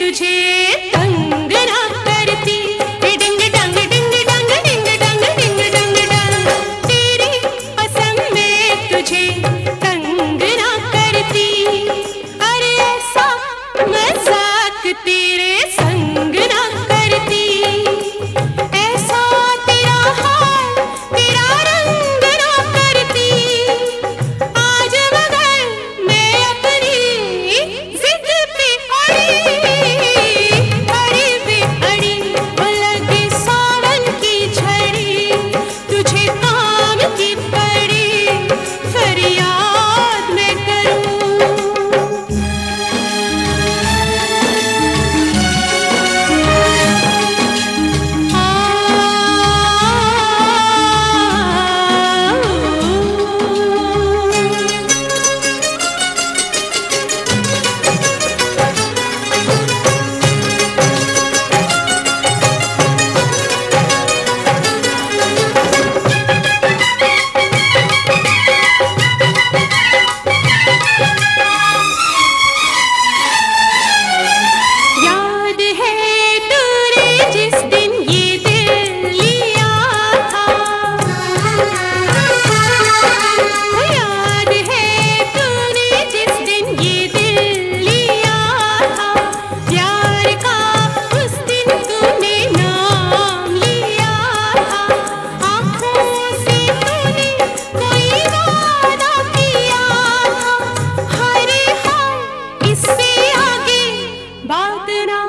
तुझे तंग ना करती। डिंग डंग डिंग डंग डिंग डंग डिंग डंग डंग, तेरी कसम मैं तुझे तंग ना करती। अरे ऐसा मजाक तेरे संग ना करती। ऐसा तेरा हाल तेरा रंग ना करती। आज मगर मैं अपनी जिद पे अड़ी पे अड़ी, वो लगे सावन की झड़ी, तुझे काम की पड़ी फरियाद मैं करूं। याद है तूने जिस दिन ये दिल लिया था, याद है तूने जिस दिन ये दिल लिया था। प्यार का उस दिन तूने नाम लिया था। आँखों से तूने कोई वादा किया था। हरे हाय इससे आगे बात ना